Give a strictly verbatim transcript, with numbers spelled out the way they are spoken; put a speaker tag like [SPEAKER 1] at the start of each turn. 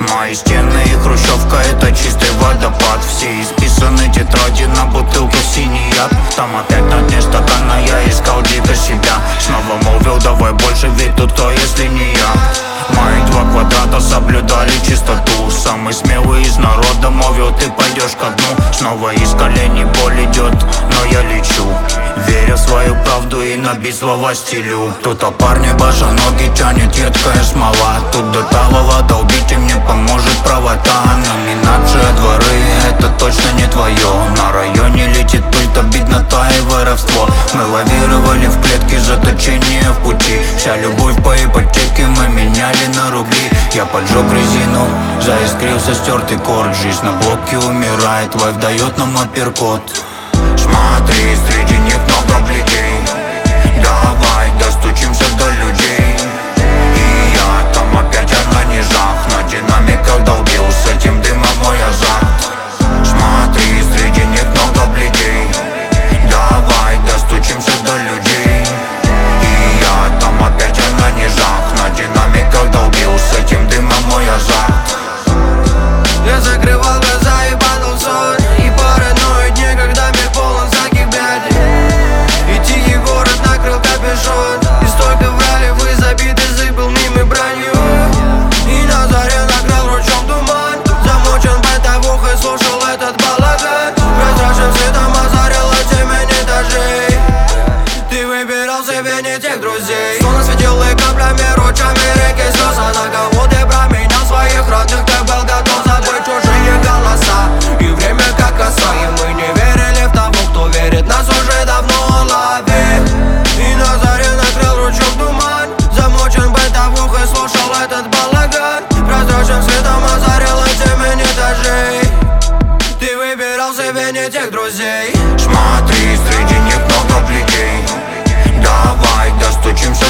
[SPEAKER 1] Мои стены и хрущевка — это чистый водопад. Все исписаны тетради, на бутылках синий яд. Там опять на дне стакана я искал дико себя. Снова молвил, давай больше, ведь тут кто, если не я. Мои два квадрата соблюдали чистоту. Самый смелый из народа молвил, ты пойдешь ко дну. Снова из коленей боль идет, но я лечу, веря в свою правду и на бит слова стелю. Тут о парне башоноги тянет едкая смола. Тут до талого долбить и мне поможет правота. Номинация дворы — это точно не твое. На районе летит пыль, то беднота и воровство. Мы лавировали в клетке, заточение в пути. Вся любовь по ипотеке мы меняли на рубли. Я поджег резину, заискрился стертый корд. Жизнь на блоке умирает, лайф дает нам апперкот. Смотри, среди них много бледей. Давай достучимся до людей. И я там опять на низах, на динамиках долбил, с этим дымом мой азарт. Смотри, среди них много бледей. Давай достучимся до людей. И я там опять на низах, на динамиках долбил, с этим дымом мой азарт.
[SPEAKER 2] Я закрывал глаза и падал в сон. И паранойи дни, когда мир полон всяких бед. И тихий город накрыл капюшон. И столько врали, вы забиты, сыпал мимо бранью. И на заре накрыл ручом туман. Замочен бытовух и слушал этот балаган. Прозрачным светом озарила темень этажей. Ты выбирал себе не тех друзей. Солнце светило и каплями, ручами реки слез. А на кого ты променял своих родных, ты был готов забыть чужие голоса. И время как коса, и мы не верили в того, кто верит, нас уже давно ловит. И на заре накрыл ручок туман. Замочен бытовух и слушал этот балаган. Прозрачным светом озарила темень этажей. Ты выбирал себе не тех друзей.
[SPEAKER 1] Смотри, среди них много бледей. Давай достучимся